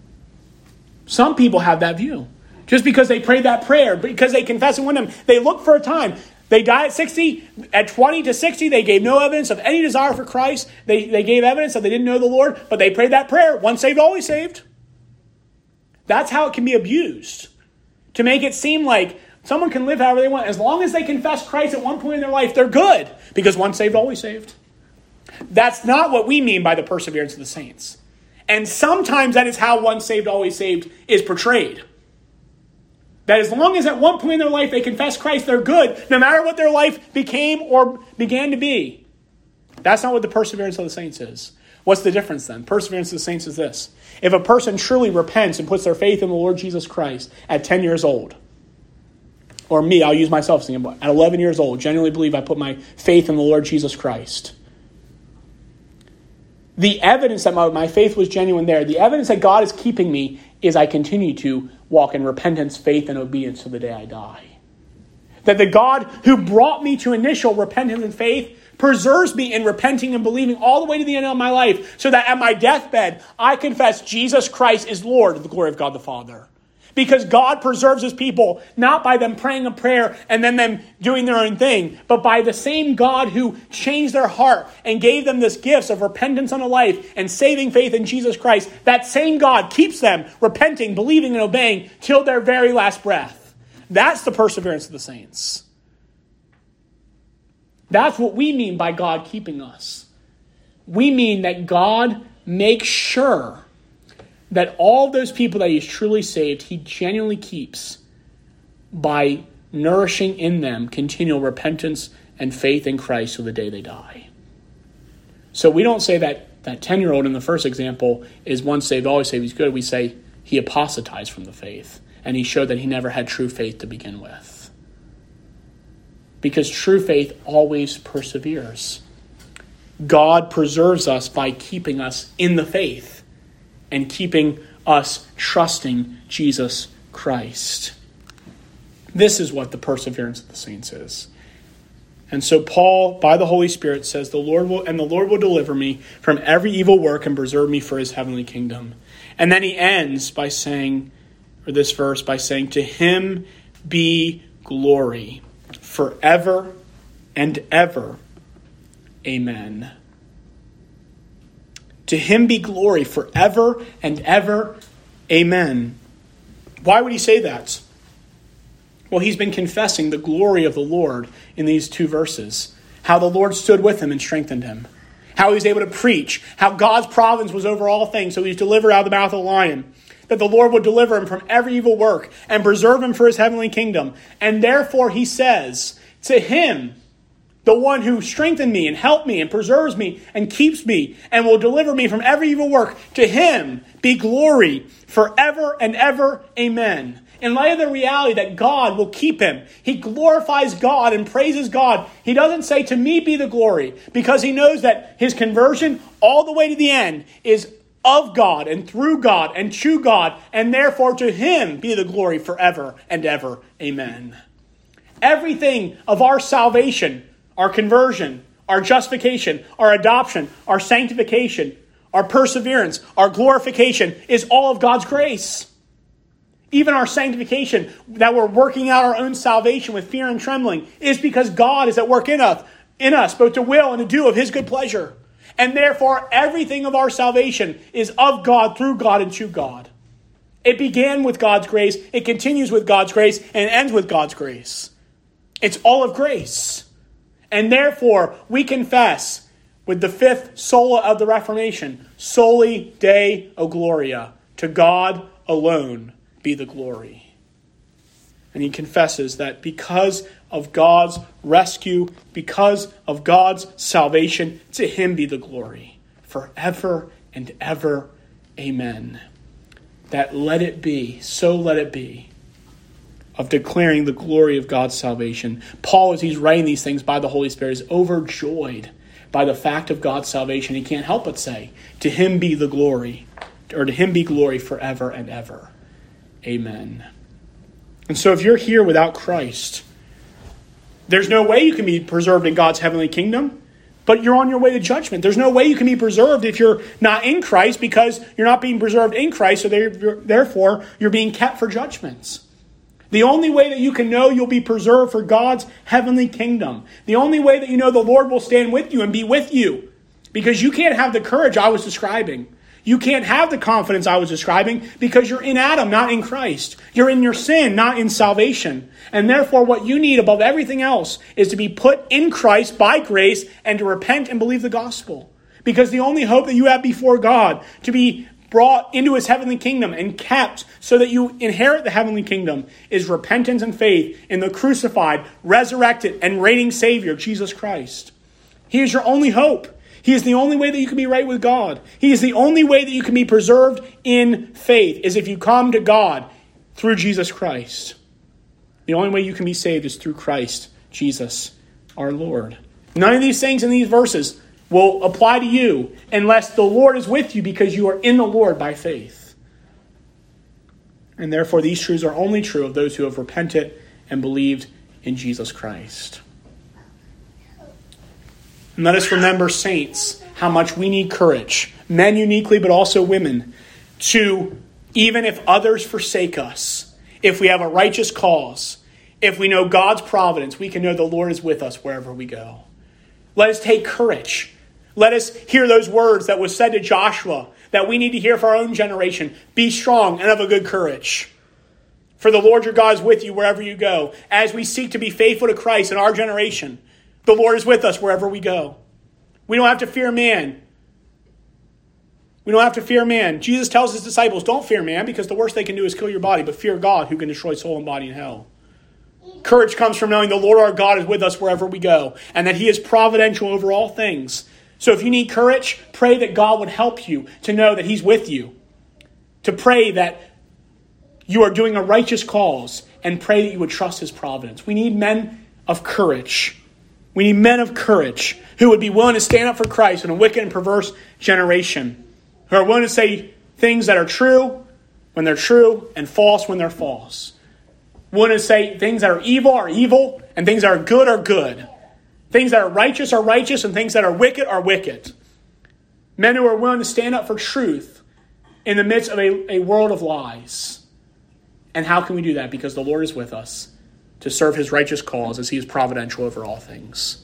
Some people have that view. Just because they prayed that prayer, because they confess and win them, they look for a time. They die at sixty. At twenty to sixty, they gave no evidence of any desire for Christ. They, they gave evidence that they didn't know the Lord, but they prayed that prayer. Once saved, always saved. That's how it can be abused. To make it seem like someone can live however they want. As long as they confess Christ at one point in their life, they're good. Because once saved, always saved. That's not what we mean by the perseverance of the saints. And sometimes that is how once saved, always saved is portrayed. That as long as at one point in their life they confess Christ, they're good, no matter what their life became or began to be. That's not what the perseverance of the saints is. What's the difference then? Perseverance of the saints is this. If a person truly repents and puts their faith in the Lord Jesus Christ at ten years old, or me, I'll use myself as an example, at eleven years old, genuinely believe I put my faith in the Lord Jesus Christ. The evidence that my, my faith was genuine there, the evidence that God is keeping me is I continue to walk in repentance, faith, and obedience to the day I die. That the God who brought me to initial repentance and faith preserves me in repenting and believing all the way to the end of my life, so that at my deathbed, I confess Jesus Christ is Lord to the glory of God the Father. Because God preserves his people, not by them praying a prayer and then them doing their own thing, but by the same God who changed their heart and gave them this gifts of repentance unto life and saving faith in Jesus Christ. That same God keeps them repenting, believing, and obeying till their very last breath. That's the perseverance of the saints. That's what we mean by God keeping us. We mean that God makes sure that all those people that he's truly saved, he genuinely keeps by nourishing in them continual repentance and faith in Christ till the day they die. So we don't say that that ten-year-old in the first example is once saved, always saved, he's good. We say he apostatized from the faith, and he showed that he never had true faith to begin with. Because true faith always perseveres. God preserves us by keeping us in the faith and keeping us trusting Jesus Christ. This is what the perseverance of the saints is. And so Paul, by the Holy Spirit, says, "The Lord will, and the Lord will deliver me from every evil work and preserve me for his heavenly kingdom." And then he ends by saying, or this verse, by saying, "To him be glory forever and ever. Amen." To him be glory forever and ever. Amen. Why would he say that? Well, he's been confessing the glory of the Lord in these two verses. How the Lord stood with him and strengthened him. How he was able to preach. How God's providence was over all things. So he was delivered out of the mouth of the lion. That the Lord would deliver him from every evil work and preserve him for his heavenly kingdom. And therefore he says, to him, the one who strengthened me and helped me and preserves me and keeps me and will deliver me from every evil work, to him be glory forever and ever. Amen. In light of the reality that God will keep him, he glorifies God and praises God. He doesn't say, to me be the glory, because he knows that his conversion all the way to the end is of God and through God and to God, and therefore to him be the glory forever and ever. Amen. Everything of our salvation, our conversion, our justification, our adoption, our sanctification, our perseverance, our glorification is all of God's grace. Even our sanctification, that we're working out our own salvation with fear and trembling, is because God is at work in us, in us, both to will and to do of his good pleasure. And therefore, everything of our salvation is of God, through God, and to God. It began with God's grace, it continues with God's grace, and it ends with God's grace. It's all of grace. And therefore, we confess with the fifth sola of the Reformation, Soli Deo Gloria, to God alone be the glory. And he confesses that because of God's rescue, because of God's salvation, to him be the glory forever and ever. Amen. That let it be, so let it be, of declaring the glory of God's salvation. Paul, as he's writing these things by the Holy Spirit, is overjoyed by the fact of God's salvation. He can't help but say, to him be the glory, or to him be glory forever and ever. Amen. And so if you're here without Christ, there's no way you can be preserved in God's heavenly kingdom, but you're on your way to judgment. There's no way you can be preserved if you're not in Christ, because you're not being preserved in Christ, so therefore you're being kept for judgments. The only way that you can know you'll be preserved for God's heavenly kingdom, the only way that you know the Lord will stand with you and be with you, because you can't have the courage I was describing. You can't have the confidence I was describing because you're in Adam, not in Christ. You're in your sin, not in salvation. And therefore, what you need above everything else is to be put in Christ by grace and to repent and believe the gospel. Because the only hope that you have before God to be brought into his heavenly kingdom and kept so that you inherit the heavenly kingdom is repentance and faith in the crucified, resurrected, and reigning Savior, Jesus Christ. He is your only hope. He is the only way that you can be right with God. He is the only way that you can be preserved in faith, is if you come to God through Jesus Christ. The only way you can be saved is through Christ Jesus our Lord. None of these things in these verses will apply to you unless the Lord is with you because you are in the Lord by faith. And therefore these truths are only true of those who have repented and believed in Jesus Christ. And let us remember, saints, how much we need courage, men uniquely but also women, to, even if others forsake us, if we have a righteous cause, if we know God's providence, we can know the Lord is with us wherever we go. Let us take courage. Let us hear those words that was said to Joshua that we need to hear for our own generation. Be strong and of a good courage. For the Lord your God is with you wherever you go. As we seek to be faithful to Christ in our generation, the Lord is with us wherever we go. We don't have to fear man. We don't have to fear man. Jesus tells his disciples, don't fear man, because the worst they can do is kill your body, but fear God who can destroy soul and body in hell. Courage comes from knowing the Lord our God is with us wherever we go, and that he is providential over all things. So if you need courage, pray that God would help you to know that he's with you. To pray that you are doing a righteous cause, and pray that you would trust his providence. We need men of courage. We need men of courage who would be willing to stand up for Christ in a wicked and perverse generation. Who are willing to say things that are true when they're true and false when they're false. Willing to say things that are evil are evil and things that are good are good. Things that are righteous are righteous and things that are wicked are wicked. Men who are willing to stand up for truth in the midst of a, a world of lies. And how can we do that? Because the Lord is with us to serve his righteous cause as he is providential over all things.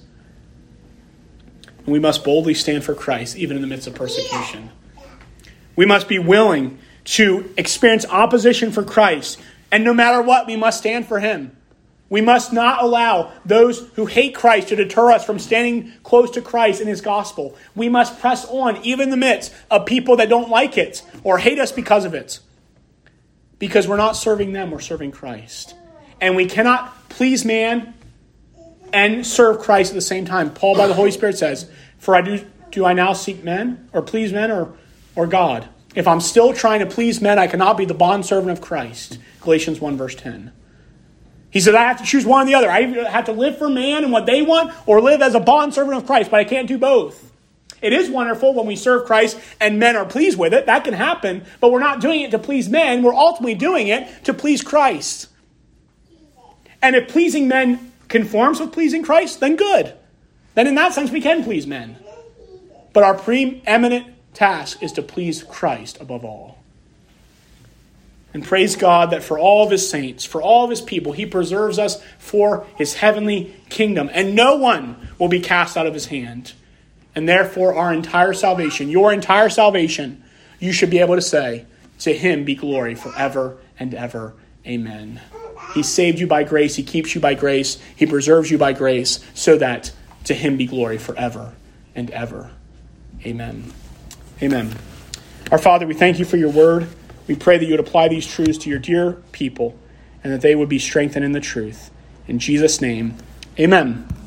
And we must boldly stand for Christ even in the midst of persecution. We must be willing to experience opposition for Christ. And no matter what, we must stand for him. We must not allow those who hate Christ to deter us from standing close to Christ and his gospel. We must press on even in the midst of people that don't like it or hate us because of it. Because we're not serving them, we're serving Christ. And we cannot please man and serve Christ at the same time. Paul, by the Holy Spirit, says, For I do, do I now seek men or please men or, or God? If I'm still trying to please men, I cannot be the bondservant of Christ. Galatians one, verse ten. He said, I have to choose one or the other. I have to live for man and what they want or live as a bondservant of Christ, but I can't do both. It is wonderful when we serve Christ and men are pleased with it. That can happen, but we're not doing it to please men. We're ultimately doing it to please Christ. And if pleasing men conforms with pleasing Christ, then good. Then in that sense, we can please men. But our preeminent task is to please Christ above all. And praise God that for all of his saints, for all of his people, he preserves us for his heavenly kingdom. And no one will be cast out of his hand. And therefore our entire salvation, your entire salvation, you should be able to say, to him be glory forever and ever. Amen. He saved you by grace. He keeps you by grace. He preserves you by grace so that to him be glory forever and ever. Amen. Amen. Our Father, we thank you for your word. We pray that you would apply these truths to your dear people and that they would be strengthened in the truth. In Jesus' name, amen.